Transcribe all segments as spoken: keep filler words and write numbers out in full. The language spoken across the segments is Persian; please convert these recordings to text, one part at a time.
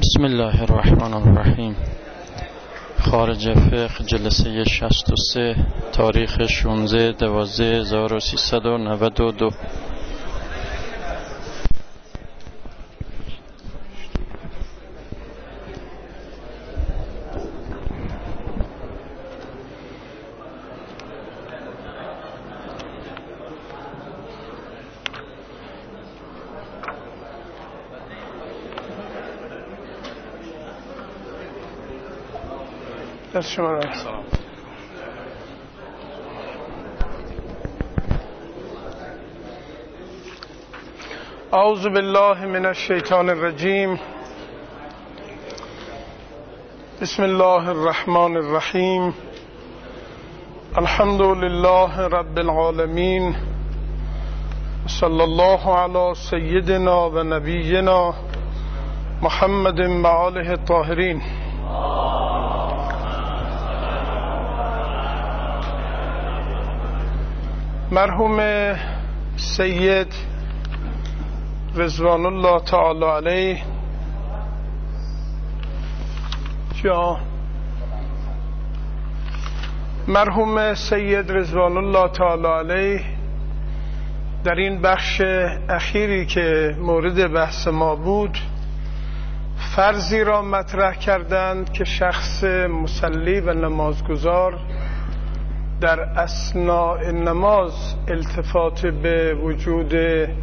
بسم الله الرحمن الرحیم. خارج فقه جلسه شصت و سه، تاریخ شانزده دوازده هزار و سیصد و نود و دو. اعوذ بالله من الشیطان الرجیم. بسم الله الرحمن الرحیم. الحمد لله رب العالمین. صلی الله علی سیدنا و نبینا محمد و آله الطاهرین. مرحوم سید رضوان الله تعالی علیه جا مرحوم سید رضوان الله تعالی علیه در این بخش اخیری که مورد بحث ما بود فرضی را مطرح کردند که شخص مصلی و نمازگزار در اثناء نماز التفات به وجود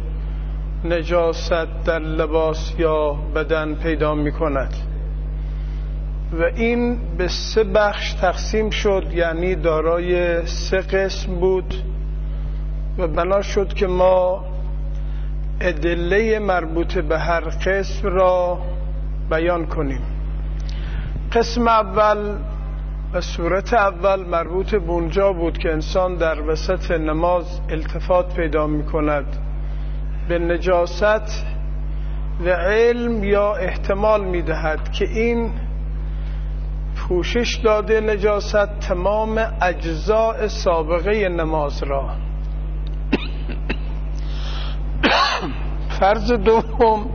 نجاست در لباس یا بدن پیدا می کند و این به سه بخش تقسیم شد، یعنی دارای سه قسم بود و بنا شد که ما ادله مربوط به هر قسم را بیان کنیم. قسم اول و صورت اول مربوط به اونجا بود که انسان در وسط نماز التفات پیدا می کند به نجاست و علم یا احتمال می دهد که این پوشش داده نجاست تمام اجزاء سابقه نماز را. فرض دوم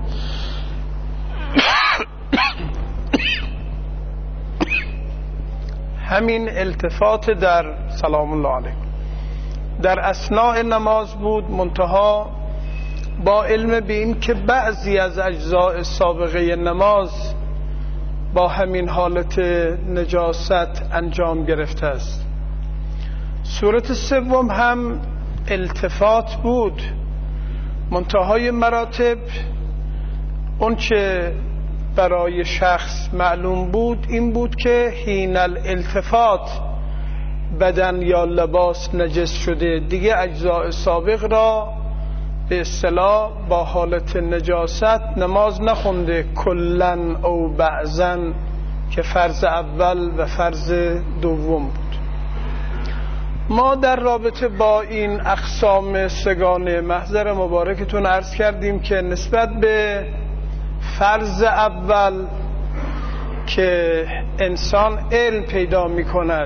همین التفات در سلام الله علیکم در اثناء نماز بود، منتها با علم به این که بعضی از اجزاء سابقه نماز با همین حالت نجاست انجام گرفته است. صورت سوم هم التفات بود، منتهای مراتب اون چه برای شخص معلوم بود این بود که حین الالتفات بدن یا لباس نجس شده، دیگه اجزاء سابق را به اصطلاح با حالت نجاست نماز نخونده کلن او بعضن که فرض اول و فرض دوم بود. ما در رابطه با این اقسام سگانه محضر مبارکتون عرض کردیم که نسبت به فرض اول که انسان علم پیدا می کند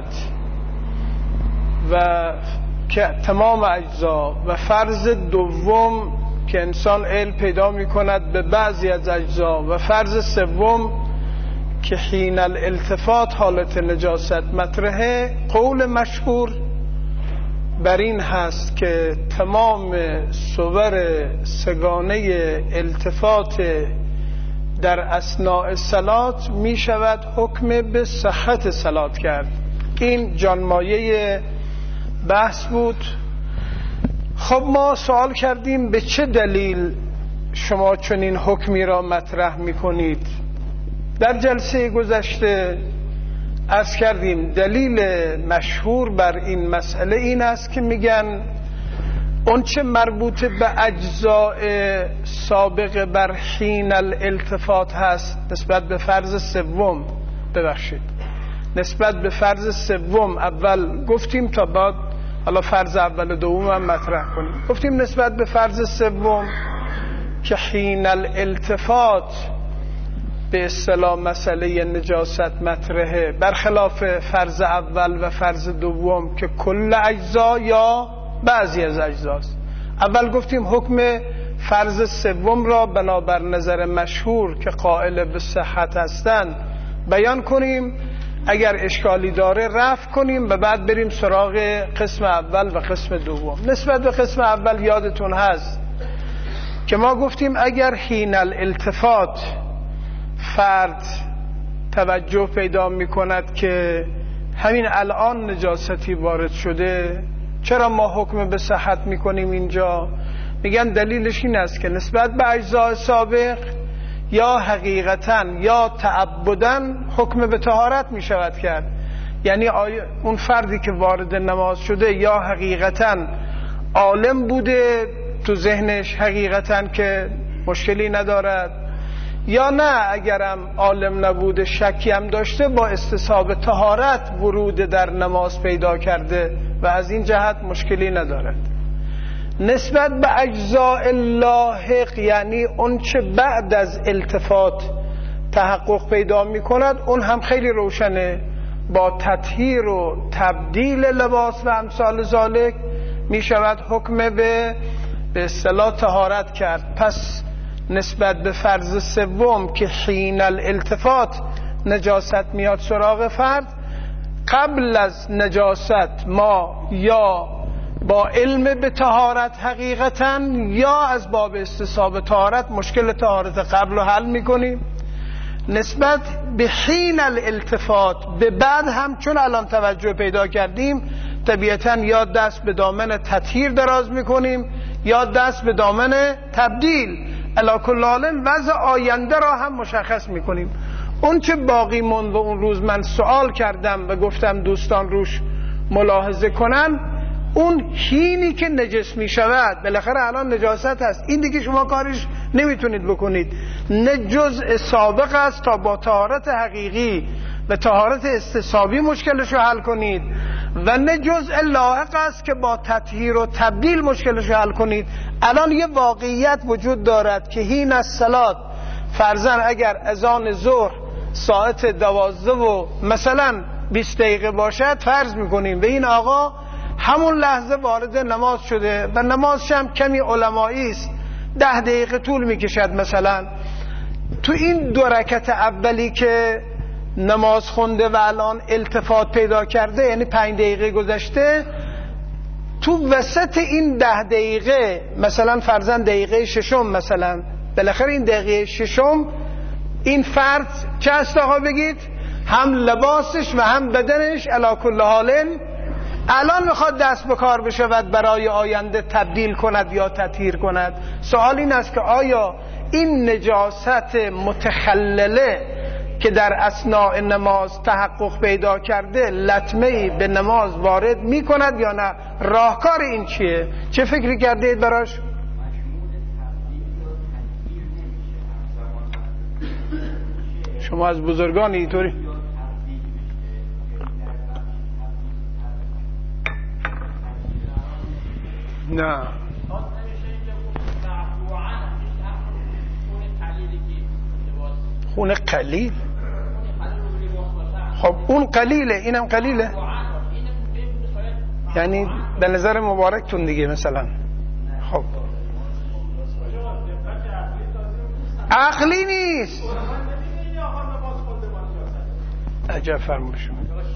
و که تمام اجزا و فرض دوم که انسان علم پیدا می کند به بعضی از اجزا و فرض سوم که حین الالتفات حالت نجاست مطرحه، قول مشهور بر این هست که تمام صور سگانه التفات در اثناء صلات می شود حکم به صحت صلات کرد. این جانمایه بحث بود. خب ما سوال کردیم به چه دلیل شما چنین حکمی را مطرح می کنید؟ در جلسه گذشته عرض کردیم دلیل مشهور بر این مسئله این است که میگن اون چه مربوط به اجزاء سابق بر حین الالتفات هست نسبت به فرض سوم ببخشید نسبت به فرض سوم اول گفتیم تا بعد حالا فرض اول و دوم هم مطرح کنیم. گفتیم نسبت به فرض سوم که حین الالتفات به اصطلاح مسئله نجاست مطرحه، برخلاف فرض اول و فرض دوم که کل اجزا یا بعضی از اجزاست. اول گفتیم حکم فرض سوم را بنابر نظر مشهور که قائل به صحت هستند بیان کنیم، اگر اشکالی داره رفع کنیم و بعد بریم سراغ قسم اول و قسم دوم. نسبت به قسم اول یادتون هست که ما گفتیم اگر حین الالتفات فرد توجه پیدا می کند که همین الان نجاستی وارد شده، چرا ما حکم به صحت می کنیم اینجا؟ میگن دلیلش این است که نسبت به اجزاء سابق یا حقیقتاً یا تعبداً حکم به طهارت می شود کرد. یعنی اون فردی که وارد نماز شده یا حقیقتاً عالم بوده تو ذهنش حقیقتاً که مشکلی ندارد، یا نه اگرم عالم نبوده شکی هم داشته با استصحاب طهارت ورود در نماز پیدا کرده و از این جهت مشکلی ندارد. نسبت به اجزاء لاحق یعنی اون چه بعد از التفات تحقق پیدا می کند، اون هم خیلی روشنه، با تطهیر و تبدیل لباس و امثال ذالک می شود حکم به به اصطلاح طهارت کرد. پس نسبت به فرض سوم که حین الالتفات نجاست میاد سراغ فرد، قبل از نجاست ما یا با علم به طهارت حقیقتاً یا از باب استصحاب طهارت مشکل طهارت قبل رو حل میکنیم. نسبت به حین الالتفات به بعد هم چون الان توجه پیدا کردیم، طبیعتاً یا دست به دامن تطهیر دراز میکنیم یا دست به دامن تبدیل. علی کل حال وضع آینده را هم مشخص میکنیم. اون چه باقی موند و اون روز من سوال کردم و گفتم دوستان روش ملاحظه کنن، اون حینی که نجس می شود، بالاخره الان نجاست هست، این دیگه شما کارش نمیتونید بکنید، نه جزء سابق است تا با طهارت حقیقی و طهارت استصحابی مشکلش رو حل کنید، و نه جزء لاحق است که با تطهیر و تبدیل مشکلش رو حل کنید. الان یه واقعیت وجود دارد که حین الصلات فرضاً اگر اذان ظهر ساعت دوازده و مثلا بیست دقیقه باشد، فرض میکنیم به این آقا همون لحظه وارد نماز شده و نمازش هم کمی علمایی است، ده دقیقه طول میکشد. مثلا تو این دو رکعت اولی که نماز خونده و الان التفات پیدا کرده، یعنی پنج دقیقه گذشته، تو وسط این ده دقیقه مثلا فرضاً دقیقه ششم، مثلا بالاخره این دقیقه ششم این فرد چه است آقا بگید؟ هم لباسش و هم بدنش علی کل حال الان میخواد دست به کار بشود برای آینده تبدیل کند یا تطهیر کند. سوال این است که آیا این نجاست متخلله که در اثناء نماز تحقق پیدا کرده لطمه‌ای به نماز وارد میکند یا نه؟ راهکار این چیه؟ چه فکری کرده اید براش؟ شما از بزرگان اینطوری نه خون قلیل. خب اون قلیله، اینم قلیله، یعنی به نظر مبارکتون دیگه مثلا. خب عقلی نیست. عجب فرموشون.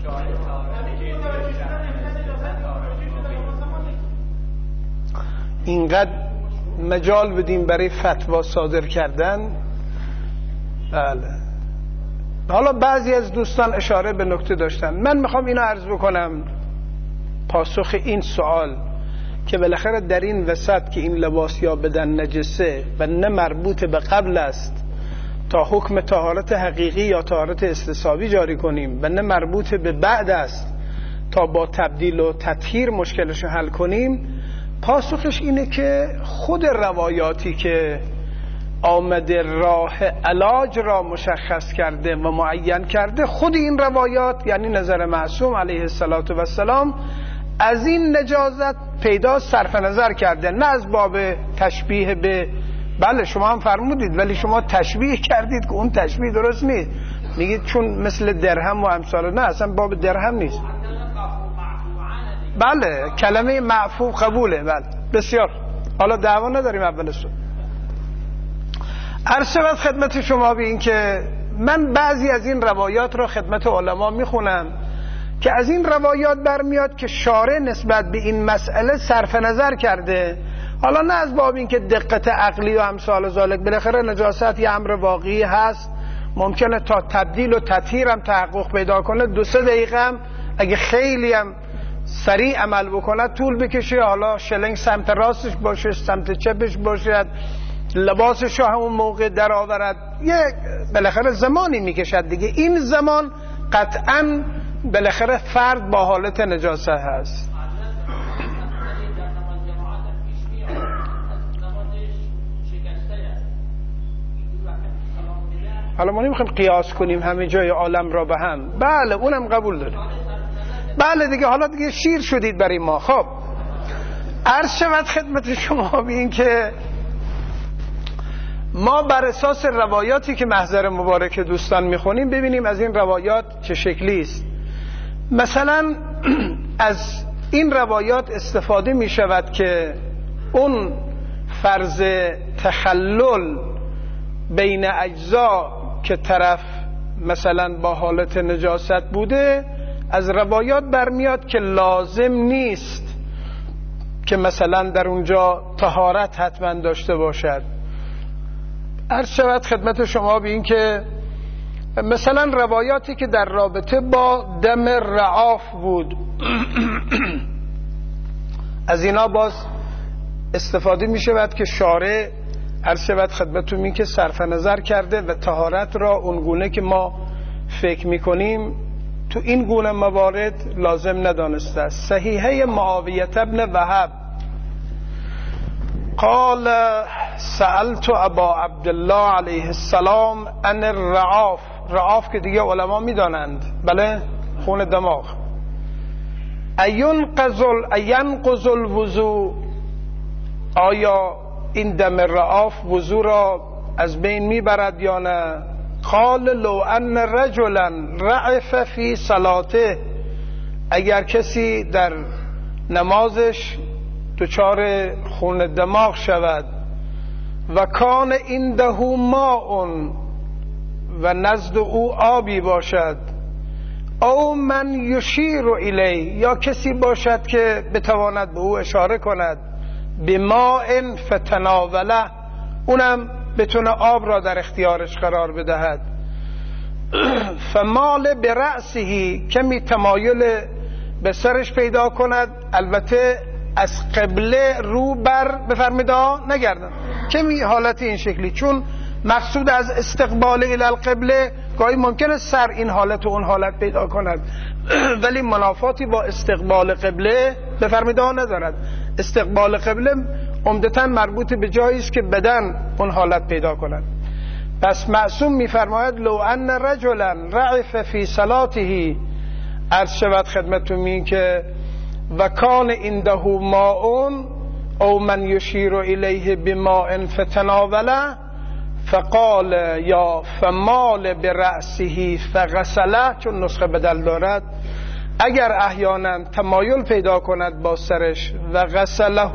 اینقدر مجال بدیم برای فتوا صادر کردن. بله. حالا بعضی از دوستان اشاره به نکته داشتن، من میخوام اینو عرض بکنم پاسخ این سوال که بالاخره در این وسط که این لباس یا بدن نجسه و نه مربوط به قبل است تا حکم طهارت حقیقی یا طهارت استصحابی جاری کنیم و نه مربوط به بعد است تا با تبدیل و تطهیر مشکلش حل کنیم، پاسخش اینه که خود روایاتی که آمده راه علاج را مشخص کرده و معین کرده، خود این روایات یعنی نظر معصوم علیه السلام از این نجازت پیدا صرف نظر کرده، نه از باب تشبیه به، بله شما هم فرمودید ولی شما تشبیه کردید که اون تشبیه درست نیست، میگید چون مثل درهم و امثال، نه اصلا باب درهم نیست. بله کلمه معفو قبوله. بله بسیار. حالا دعوا نداریم اولش. عرض شود خدمت شما به این که من بعضی از این روایات را خدمت علما میخونم که از این روایات برمیاد که شارع نسبت به این مسئله صرف نظر کرده، حالا نه از باب این که دقت عقلی و امثال ذالک، بالاخره نجاست یه امر واقعی هست، ممکنه تا تبدیل و تطهیر هم تحقق پیدا کنه دو سه دقیقه هم اگه خیلی هم سریع عمل بکنه طول بکشه، حالا شلنگ سمت راستش باشه سمت چپش باشد، لباسش رو همون موقع در آورد، یه بالاخره زمانی میکشد دیگه. این زمان قطعاً بالاخره فرد با حالت نجاست هست. حالا ما نمیخوایم قیاس کنیم همه جای عالم را به هم، بله اونم قبول داریم، بله دیگه، حالا دیگه شیر شدید برای ما. خب عرض شود خدمت شما به این که ما بر اساس روایاتی که محضر مبارک دوستان میخونیم ببینیم از این روایات چه شکلی است. مثلا از این روایات استفاده میشود که اون فرض تخلل بین اجزا که طرف مثلا با حالت نجاست بوده، از روایات برمیاد که لازم نیست که مثلا در اونجا طهارت حتما داشته باشد. عرض شود خدمت شما به این که مثلا روایاتی که در رابطه با دم رعاف بود از اینا باز استفاده می شود که شارع عرض شود خدمتون این که صرف نظر کرده و طهارت را اونگونه که ما فکر می کنیم تو این گونه موارد لازم ندانسته است. صحیحه معاویه ابن وهب قال سألت ابا عبدالله علیه السلام عن الرعاف. رعاف که دیگه علما میدانند، بله خون دماغ. اینقض الوضو، آیا این دم رعاف وضو را از بین میبرد یا نه؟ قال لو ان رجلا رعف فی صلاته، اگر کسی در نمازش دچار خون دماغ شود و کان عنده ماء و نزد او آبی باشد، او من یشیر الیه، یا کسی باشد که بتواند به او اشاره کند، بماء فتناوله، اونم بتونه آب را در اختیارش قرار بدهد، فمال برأسه، کمی تمایل به سرش پیدا کند، البته از قبله رو بر بفرمید نگردن، کمی حالت این شکلی، چون مقصود از استقبال الی القبله گاهی ممکنه سر این حالت و اون حالت پیدا کند ولی منافاتی با استقبال قبله بفرمید ندارد. استقبال قبله عمدتاً مربوط به جایی است که بدن اون حالت پیدا کند. پس معصوم میفرماید لو ان رجلا رعف فی صلاته، عرض شود خدمتتون این که و کان عنده ماء او من یشیر الیه بماء فتناوله، فقال یا فمال برأسه فغسله، چون نسخه بدل دارد، اگر احیانا تمایل پیدا کند با سرش و غسله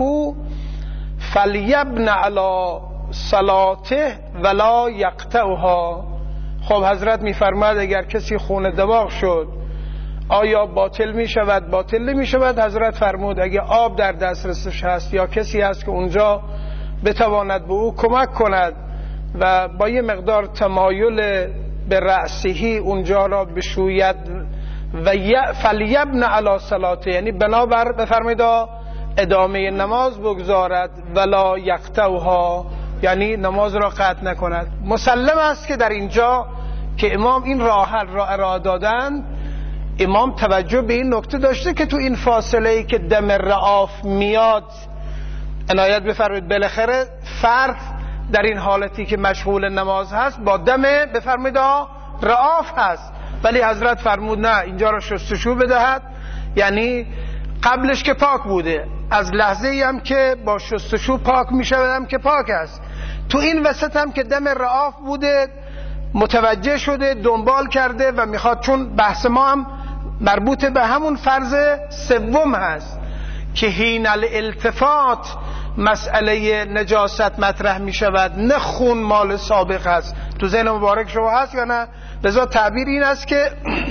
فلیبن علی صلاته ولا یقطعها. خب حضرت میفرماید اگر کسی خون دماغ شد آیا باطل می شود؟ باطل نمی شود. حضرت فرمود اگه آب در دسترسش هست یا کسی هست که اونجا بتواند به او کمک کند و با یه مقدار تمایل به رأسهی اونجا را بشوید و فلیبن علی صلاته، یعنی بنابر بفرمایید ادامه نماز بگذارد، ولا یقطعها، یعنی نماز را قطع نکند. مسلم است که در اینجا که امام این راه حل را ارائه دادند، امام توجه به این نکته داشته که تو این فاصله ای که دم رعاف میاد عنایت بفرمایید، بالاخره فرد در این حالتی که مشغول نماز هست با دم بفرمایید رعاف هست، ولی حضرت فرمود نه، اینجا را شستشو بدهد، یعنی قبلش که پاک بوده، از لحظه ای هم که با شستشو پاک می شود هم که پاک است، تو این وسط هم که دم رعاف بوده متوجه شده، دنبال کرده و میخواد، چون بحث ما هم مربوط به همون فرض سوم هست که حین الالتفات مسئله نجاست مطرح می شود، نه خون مال سابق هست. تو ذهن مبارک شما هست یا نه؟ لذا تعبیر این است که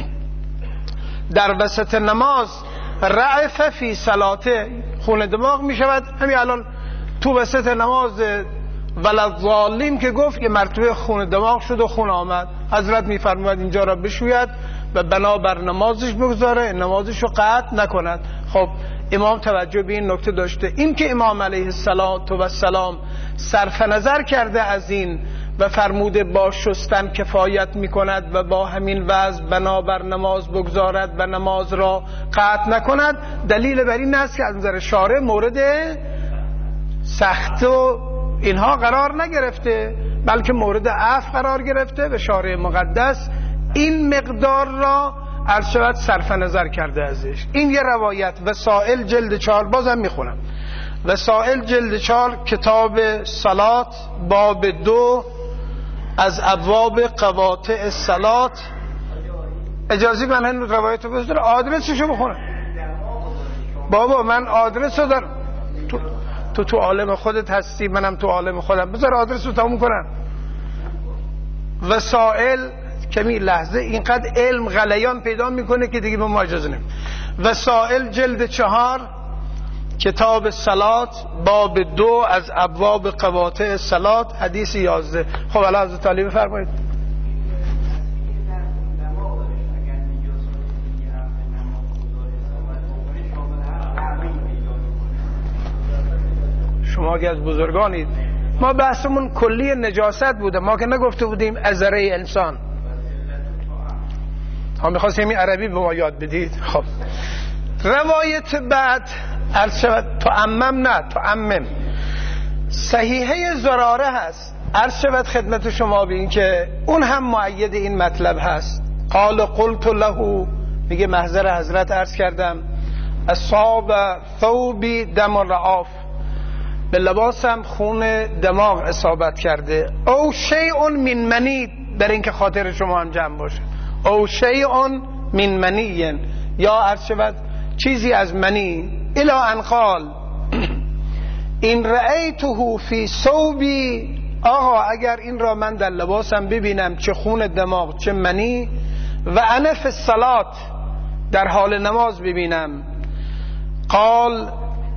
در وسط نماز رعف فی صلاته، خون دماغ می شود. همین الان تو وسط نماز ولضالین که گفت که مرتبه خون دماغ شد و خون آمد، حضرت می فرماید اینجا را بشوید و بنا بر نمازش بگذاره، نمازش رو قطع نکند. خب امام توجه به این نکته داشته. این که امام علیه السلام صرف نظر کرده از این و فرموده با شستن کفایت می کند و با همین وضع بنا بر نماز بگذارد و نماز را قطع نکند، دلیل بر این است که از نظر شارع مورد سخت و اینها قرار نگرفته، بلکه مورد عفو قرار گرفته و شارع مقدس این مقدار را عرض شود صرف نظر کرده ازش. این یه روایت. وسائل جلد چهار، بازم میخونم، وسائل جلد چهار کتاب صلات باب دو از ابواب قواطع صلات. اجازه من این روایت رو بذارم، آدرسشو بخونم. بابا من آدرس رو دارم، تو تو تو عالم خودت هستی، منم تو عالم خودم، بذار آدرس رو تموم کنم. وسائل کمی لحظه اینقدر علم غلیان پیدا میکنه که دیگه به ما اجازه نمیم. وسائل جلد چهار کتاب صلات باب دو از ابواب قواطع صلات حدیث یازده. خب الان حضرت علی بفرمایید. شما که از بزرگانید، ما بحثمون کلی نجاست بوده، ما که نگفته بودیم ازره انسان. ها میخواستیم این عربی به ما یاد بدید. خب روایت بعد عرض شود تعمم نه تعمم صحیحه زراره هست. عرض شود خدمت شما بین که اون هم مؤید این مطلب هست. قال قلت له، میگه محضر حضرت عرض کردم، اصاب ثوبی دم رعاف، به لباسم خون دماغ اصابت کرده. او شیء من منی، در این که خاطر شما هم جمع باشه، او شیء من منی، یا عرض شود چیزی از منی. الی ان قال این رأیته فی ثوبی، آقا اگر این را من در لباسم ببینم، چه خون دماغ چه منی، و انا فی الصلات، در حال نماز ببینم، قال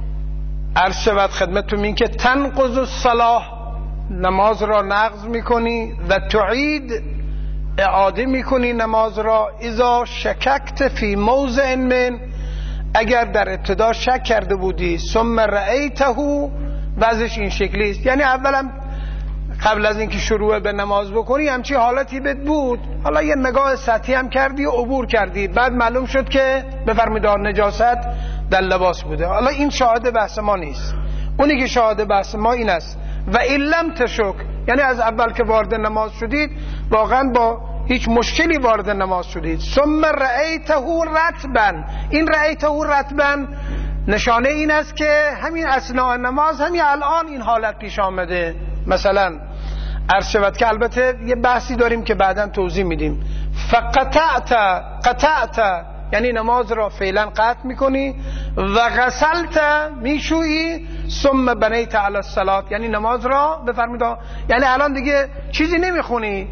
عرض شود خدمتتون این که تنقض الصلاة، نماز را نقض میکنی، و تعید اعاده میکنی نماز را، اذا شککت فی موضع من، اگر در ابتدا شک کرده بودی، ثم رأیته، وضعش این شکلی است، یعنی اولا قبل از اینکه شروع به نماز بکنی همچی حالتی بد بود، حالا یه نگاه سطحی هم کردی و عبور کردی، بعد معلوم شد که بفرمایید نجاست در لباس بوده. حالا این شاهد بحث ما نیست، اونی که شاهد بحث ما این است و این لم تشک، یعنی از اول که وارد نماز شدید واقعا با هیچ مشکلی وارد نماز شدید. ثم رأیته رطبا، این رأیته رطبا نشانه این است که همین اثناء نماز، همین الان این حالت پیش آمده. مثلا عرض شود که البته یه بحثی داریم که بعداً توضیح میدیم، فقطعت قطعت یعنی نماز را فعلا قطع میکنی، و غسلت میشویی، ثم بنیت علی الصلاة، یعنی نماز را بفرمید، یعنی الان دیگه چیزی نمیخونی،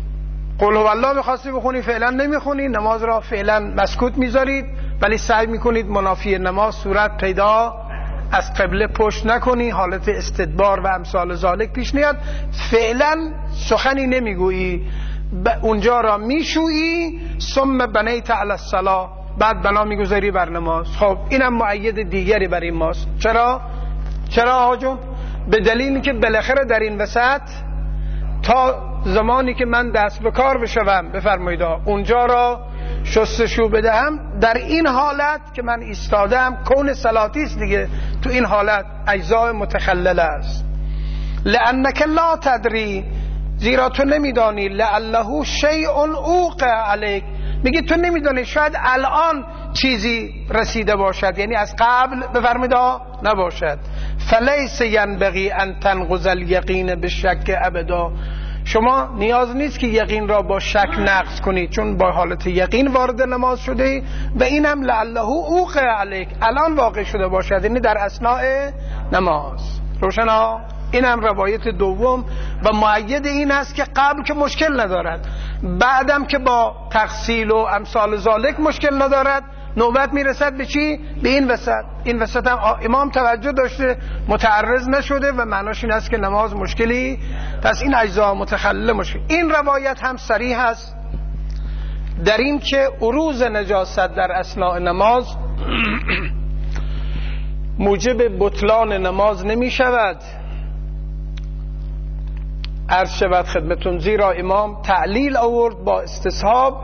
قل هو الله میخواستی بخونی فعلا نمیخونی، نماز را فعلا مسکوت میذارید، ولی سعی میکنید منافی نماز صورت پیدا از قبله پشت نکنی، حالت استدبار و امثال ذالک پیش نیاد، فعلا سخنی نمیگویی، اونجا را میشویی، ثم بنیت علی الصلاة، بعد بنا میگذاری بر نماز. خب اینم مؤید دیگری بر این ماست. چرا؟ چرا آقا جون؟ به دلیلی که بالاخره در این وسط تا زمانی که من دست به کار بشوم، بفرمایید اونجا را شستشو بدهم، در این حالت که من ایستادم کون صلاتی است دیگه، تو این حالت اجزاء متخلله است. لانک لا تدری، زیرا تو نمیدانی، لعله شیء اوقع علیک، میگی تو نمیدانی شاید الان چیزی رسیده باشد، یعنی از قبل بفرمایید نباشد. فلیس ینبغی ان تنقض الیقین بالشک ابدا، شما نیاز نیست که یقین را با شک نقض کنید، چون با حالت یقین وارد نماز شده، و اینم لعله اوقع علیک، الان واقع شده باشد، یعنی در اثناء نماز. روشن ها؟ این هم روایت دوم و مؤید این است که قبل که مشکل ندارد، بعدم که با تغسیل و امثال ذالک مشکل ندارد، نوبت میرسد به چی؟ به این وسط. این وسط هم امام توجه داشته، متعرض نشده و معناش این است که نماز مشکلی، پس این اجزا متخلل مشکل. این روایت هم صریح است در این که عروض نجاست در اثناء نماز موجب بطلان نماز نمی شود. عرض شود خدمتون زیرا امام تعلیل آورد با استصحاب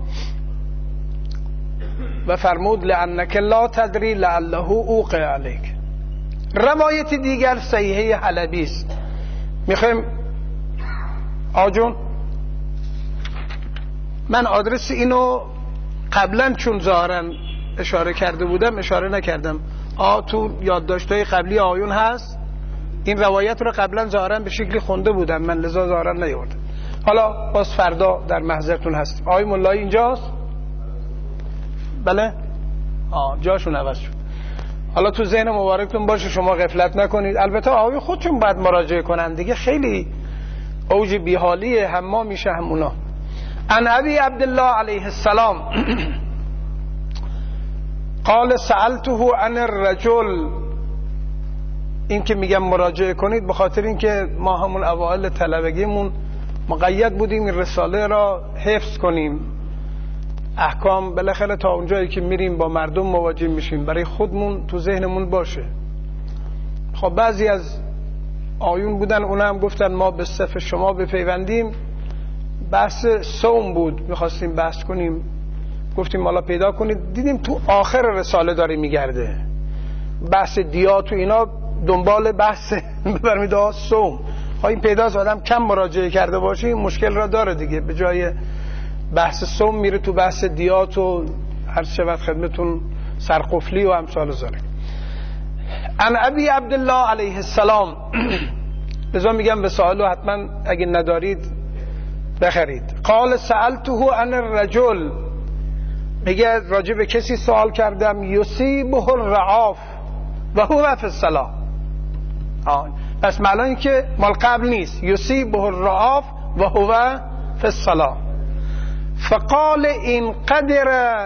و فرمود لعنک لا تدری لعله اوقع علیک. روایت دیگر صحیحه حلبی است. میخوایم آجون من آدرس اینو قبلا چون ظاهرا اشاره کرده بودم اشاره نکردم. آ تو یادداشت‌های قبلی آیون هست، این روایت رو قبلا ظاهرا به شکلی خونده بودم من، لذا ظاهرا نیاوردم. حالا باز فردا در محضرتون هست. آقای مولایی اینجاست؟ بله؟ آه جاشون عوض شد. حالا تو ذهن مبارکتون باشه، شما غفلت نکنید. البته آقای خودشون باید مراجعه کنن دیگه، خیلی اوج بیحالی هم ما میشه هم اونا. عن ابی عبدالله علیه السلام قال سألته عن الرجل. این که میگم مراجعه کنید به خاطر این که ما همون اوائل طلبگیمون مقید بودیم این رساله را حفظ کنیم، احکام بالاخره تا اونجایی که میریم با مردم مواجه میشیم برای خودمون تو ذهنمون باشه. خب بعضی از آیون بودن اونا هم گفتن ما به صف شما بپیوندیم. بحث صوم بود میخواستیم بحث کنیم، گفتیم حالا پیدا کنید، دیدیم تو آخر رساله داره میگرده بحث دیات و اینا، دنبال بحث برمیده ها صوم. ها این پیداست آدم کم مراجعه کرده باشه این مشکل را داره دیگه، به جای بحث صوم میره تو بحث دیات و هر شود خدمتون سرقفلی و امثال ذالک. عن ابی عبدالله علیه السلام لذا میگم به سوالو حتما اگه ندارید بخرید. قال سألته عن الرجل، میگه راجع به کسی سوال کردم یصیبه الرعاف و هو فی الصلاة. پس معنا این که مال قبل نیست، یصیبه الرعاف و هو فی الصلاة. فقال این قدر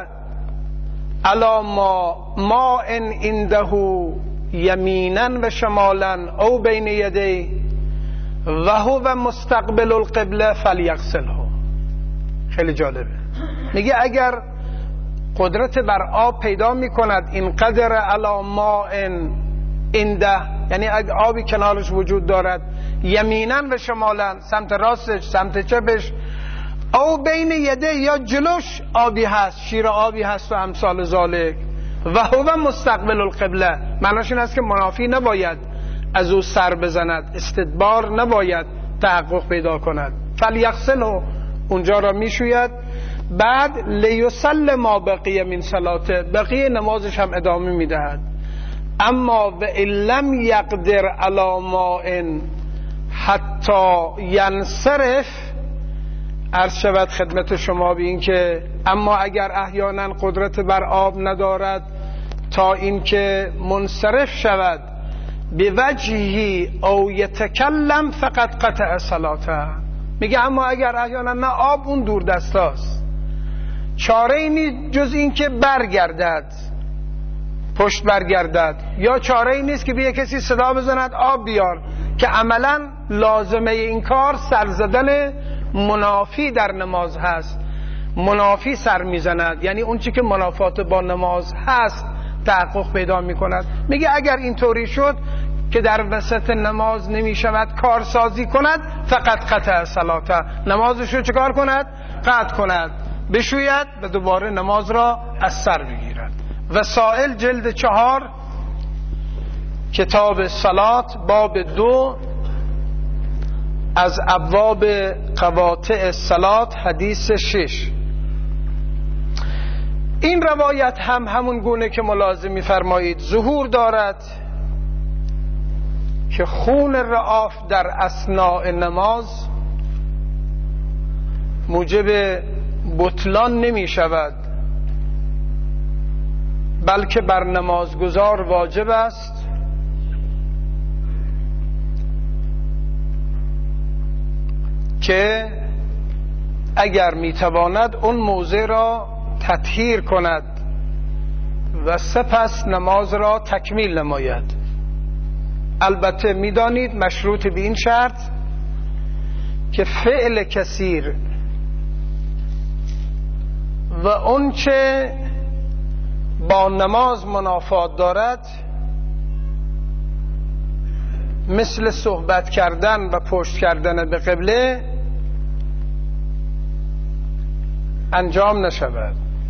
علی ما ما ان عنده یمینا و شمالا او بین یدی و هو مستقبل القبله فلیغسله. خیلی جالبه. میگه اگر قدرت بر آب پیدا میکند، این قدر علی ما ان عنده، یعنی اگر آبی کنارش وجود دارد، یمینا و شمالا، سمت راستش سمت چپش، او بین یده یا جلوش آبی هست، شیر آبی هست و امثال ذالک، و هو مستقبل القبله، معناش این است که منافی نباید از او سر بزند، استدبار نباید تحقق پیدا کند. فلیغسله، اونجا را میشوید. بعد لیصلی ما بقیه من صلاته، بقیه نمازش هم ادامه میدهد. اما و ان لم یقدر علی ماء حتی ینصرف، عرض شود خدمت شما به این که اما اگر احیانا قدرت بر آب ندارد تا این که منصرف شود، به وجهی او یتکلم فقط قطع صلاته. میگه اما اگر احیانا نه آب اون دور دست هاست، چاره ای نیست جز این که برگردد، پشت برگردد، یا چاره ای نیست که به کسی صدا بزند آب بیار، که عملا لازمه این کار سر زدن منافی در نماز هست. منافی سر میزند، یعنی اون چی که منافات با نماز هست تحقق پیدا میکند. میگه اگر اینطوری شد که در وسط نماز نمیشود کارسازی کند، فقط قطع صلاته، نمازشو چکار کند؟ قطع کند، بشوید و دوباره نماز را از سر بگیرد. وسائل جلد چهار کتاب صلات باب دو از ابواب قواطع صلات حدیث شش. این روایت هم همون گونه که ملاحظه می‌فرمایید ظهور دارد که خون رعاف در اثناء نماز موجب بطلان نمی شود، بلکه بر نمازگزار واجب است که اگر میتواند اون موضع را تطهیر کند و سپس نماز را تکمیل نماید. البته میدانید مشروط به این شرط که فعل کثیر و اون چه با نماز منافات دارد مثل صحبت کردن و پشت کردن به قبله انجام نشود.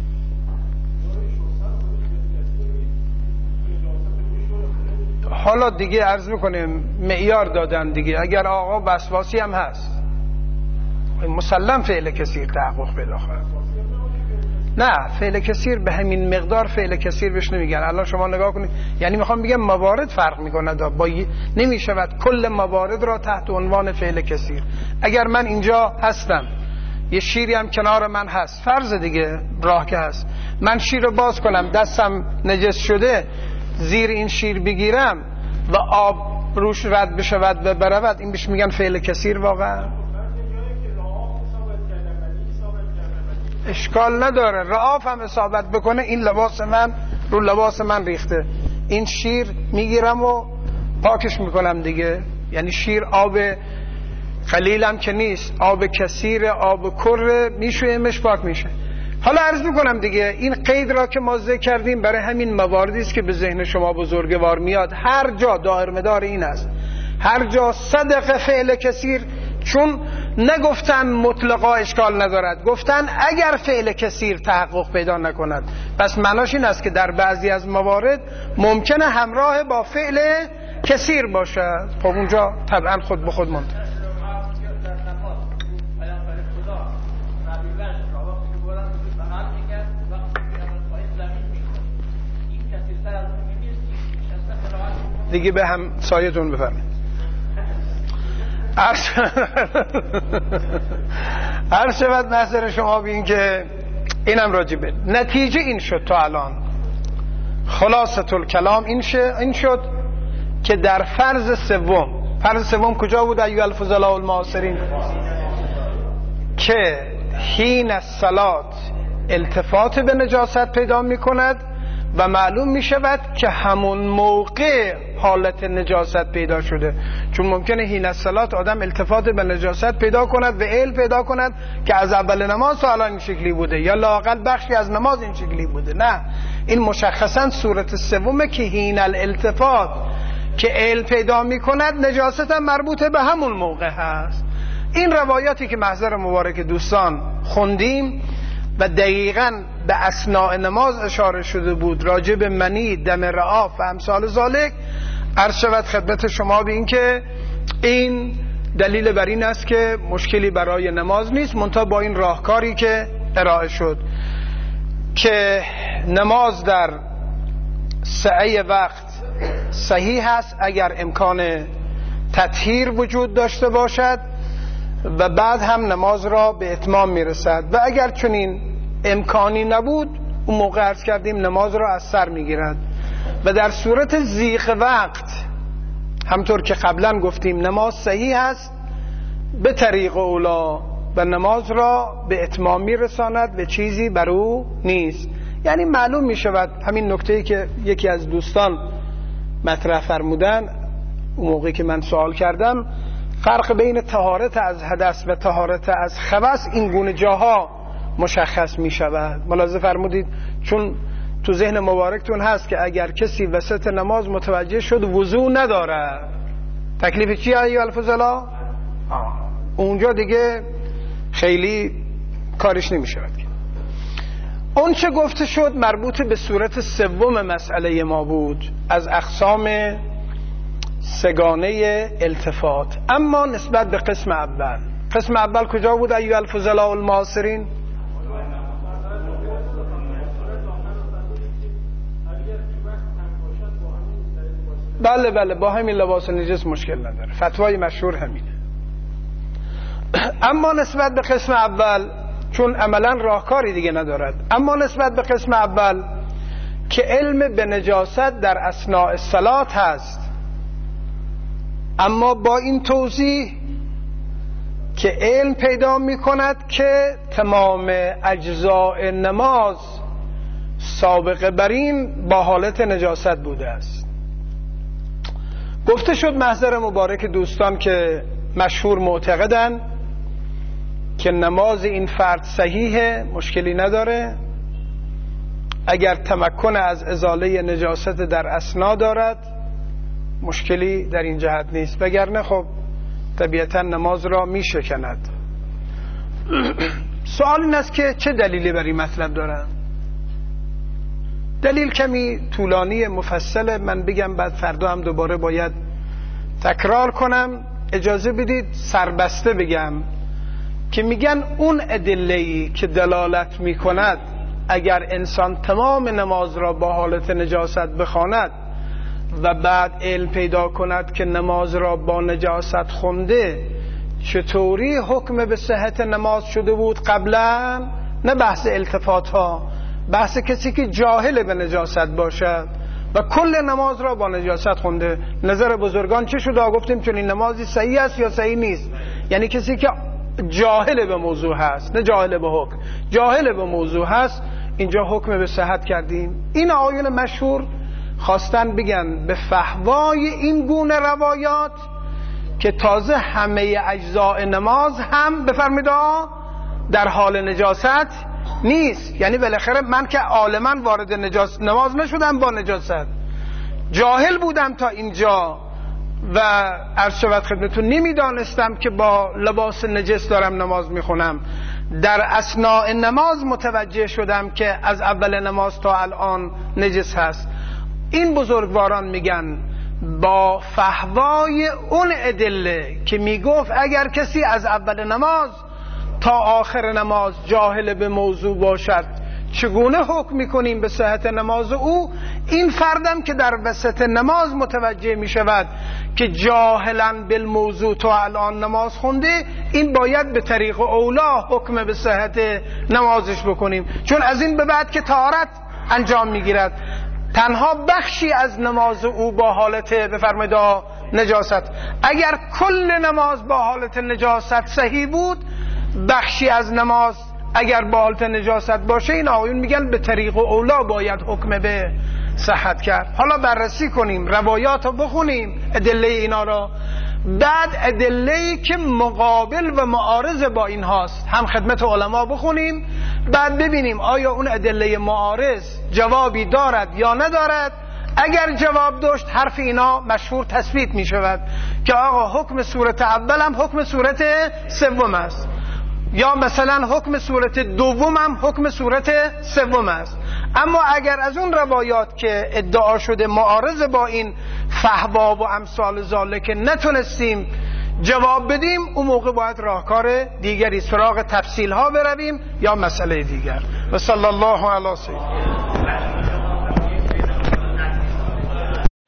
حالا دیگه عرض میکنیم معیار دادن دیگه. اگر آقا وسواسی هم هست مسلم فعل کثیر تحقق پیدا خواهد. نه فعل کثیر به همین مقدار فعل کثیر بهش نمیگن. الان شما نگاه کنید، یعنی میخوام بگم موارد فرق میکنه، با نمیشود کل موارد را تحت عنوان فعل کثیر. اگر من اینجا هستم یه شیری هم کنار من هست، فرض دیگه راه که هست، من شیر رو باز کنم دستم نجس شده زیر این شیر بگیرم و آب روش رد بشود و برود، این بهش میگن فعل کثیر. واقعا اشکال نداره رعاف هم اصابت بکنه، این لباس من رو لباس من ریخته، این شیر میگیرم و پاکش میکنم دیگه. یعنی شیر آب قلیلم که نیست، آب کثیر، آب کره، میشویمش پاک میشه. حالا عرض میکنم دیگه این قید را که ما ذکر کردیم برای همین مواردی است که به ذهن شما بزرگوار میاد. هر جا دائر مدار این است، هر جا صدق فعل کثیر، چون نگفتن مطلقا اشکال ندارد، گفتن اگر فعل کثیر تحقق پیدا نکند، پس معناش این است که در بعضی از موارد ممکنه همراه با فعل کثیر باشد. خب اونجا طبعا خود به خود منتظر. دیگه به هم سایتون بفرمایید. هر شود نظر شما بین که اینم راجبه نتیجه این شد تا الان. خلاصه الکلام این شد, این شد که در فرض سوم، فرض سوم کجا بود ایها الفضلاء المعاصرین؟ که حین الصلات التفات به نجاست پیدا می کند و معلوم می شود که همون موقع حالت نجاست پیدا شده. چون ممکنه حین الصلات آدم التفات به نجاست پیدا کند و علم پیدا کند که از اول نماز تا الان این شکلی بوده، یا لااقل بخشی از نماز این شکلی بوده. نه، این مشخصا صورت سومه که حین الالتفات که علم پیدا می کند نجاست هم مربوطه به همون موقع هست. این روایاتی که محضر مبارک دوستان خوندیم و دقیقاً به اثناء نماز اشاره شده بود راجع به منی، دم رعاف و امثال ذالک، عرض شود خدمت شما به این که این دلیل بر این است که مشکلی برای نماز نیست، منتها با این راهکاری که ارائه شد که نماز در سعی وقت صحیح است اگر امکان تطهیر وجود داشته باشد و بعد هم نماز را به اتمام میرسد، و اگر چنین امکانی نبود اون موقع عرض کردیم نماز را از سر میگیرد. و در صورت ضیق وقت همطور که قبلا گفتیم نماز صحیح است به طریق اولا و نماز را به اتمام میرساند، به چیزی بر او نیست. یعنی معلوم میشود همین نکته‌ای که یکی از دوستان مطرح فرمودن اون موقعی که من سوال کردم، فرق بین طهارت از حدث و طهارت از خبث این گونه جاها مشخص می شود. ملاحظه فرمودید چون تو ذهن مبارکتون هست که اگر کسی وسط نماز متوجه شد وضو نداره تکلیف چی ایها الفضلاء؟ اونجا دیگه خیلی کارش نمی شود. اون چه گفته شد مربوط به صورت سوم مسئله ما بود از اقسام سگانه التفات. اما نسبت به قسم اول، قسم اول کجا بود ایها الفضلاء المعاصرین؟ بله بله با همین لباس نجس مشکل نداره، فتوای مشهور همینه. اما نسبت به قسم اول چون عملا راهکاری دیگه ندارد، اما نسبت به قسم اول که علم به نجاست در اثناء الصلات هست، اما با این توضیح که علم پیدا می کند که تمام اجزاء نماز سابقه بر این با حالت نجاست بوده است. گفته شد محضر مبارک دوستان که مشهور معتقدن که نماز این فرد صحیحه، مشکلی نداره اگر تمکن از ازاله نجاست در اثنا دارد، مشکلی در این جهت نیست، وگرنه خب طبیعتا نماز را می شکند. سوال این است که چه دلیلی بر این مطلب دارن؟ دلیل کمی طولانی مفصله، من بگم بعد فردا هم دوباره باید تکرار کنم. اجازه بدید سربسته بگم که میگن اون ادله‌ای که دلالت میکند اگر انسان تمام نماز را با حالت نجاست بخواند و بعد علم پیدا کند که نماز را با نجاست خونده، چطوری حکم به صحت نماز شده بود قبلا؟ نه بحث التفات ها، بحث کسی که جاهل به نجاست باشد و کل نماز را با نجاست خونده. نظر بزرگان چه شد؟ گفتیم چون این نمازی صحیح است یا صحیح نیست، یعنی کسی که جاهل به موضوع هست، نه جاهل به حکم، جاهل به موضوع هست، اینجا حکم به صحت کردیم. این آیون مشهور خواستن بگن به فحوای این گونه روایات که تازه همه اجزاء نماز هم بفرمایید در حال نجاست نیست. یعنی بالاخره من که عالما وارد نجاست نماز نشدم، با نجاست جاهل بودم تا اینجا و عرض شود خدمتون نمیدانستم که با لباس نجس دارم نماز میخونم. در اثناء نماز متوجه شدم که از اول نماز تا الان نجس هست. این بزرگواران میگن با فحوای اون ادله که میگفت اگر کسی از اول نماز تا آخر نماز جاهل به موضوع باشد چگونه حکم میکنیم به صحت نماز او، این فردم که در وسط نماز متوجه میشود که جاهلا بالموضوع تا الان نماز خونده، این باید به طریق اولا حکم به صحت نمازش بکنیم، چون از این به بعد که طهارت انجام میگیرد تنها بخشی از نماز او با حالت بفرمایید نجاست. اگر کل نماز با حالت نجاست صحیح بود، بخشی از نماز اگر با حالت نجاست باشه، این آقایون میگن به طریق اولا باید حکم به صحت کرد. حالا بررسی کنیم، روایات رو بخونیم، ادله اینا را، بعد ادله‌ای که مقابل و معارض با این هاست هم خدمت علما بخونیم، بعد ببینیم آیا اون ادله معارض جوابی دارد یا ندارد. اگر جواب داشت حرف اینا مشهور تثبیت می شود که آقا حکم صورت اول هم حکم صورت سوم است، یا مثلا حکم صورت دوم هم حکم صورت سوم است. اما اگر از اون روایات که ادعا شده معارض با این فحوا و امثال ذالک نتونستیم جواب بدیم، اون موقع باید راهکار دیگری سراغ تفصیل ها برویم یا مسئله دیگر. و صلی الله علی سیدنا